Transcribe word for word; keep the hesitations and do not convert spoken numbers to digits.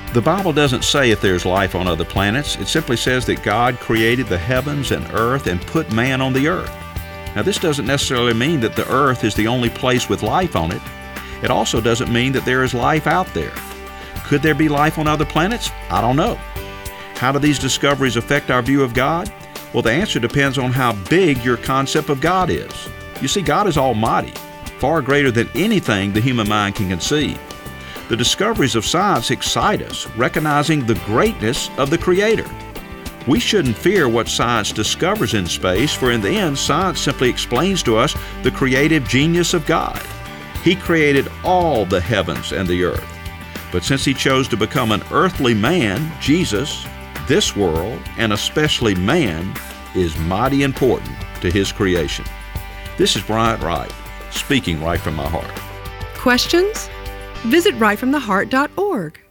The Bible doesn't say if there's life on other planets. It simply says that God created the heavens and earth and put man on the earth. Now, this doesn't necessarily mean that the earth is the only place with life on it. It also doesn't mean that there is life out there. Could there be life on other planets? I don't know. How do these discoveries affect our view of God? Well, the answer depends on how big your concept of God is. You see, God is almighty, far greater than anything the human mind can conceive. The discoveries of science excite us, recognizing the greatness of the Creator. We shouldn't fear what science discovers in space, for in the end, science simply explains to us the creative genius of God. He created all the heavens and the earth. But since He chose to become an earthly man, Jesus, this world, and especially man, is mighty important to His creation. This is Bryant Wright, speaking right from my heart. Questions? Visit right from the heart dot org.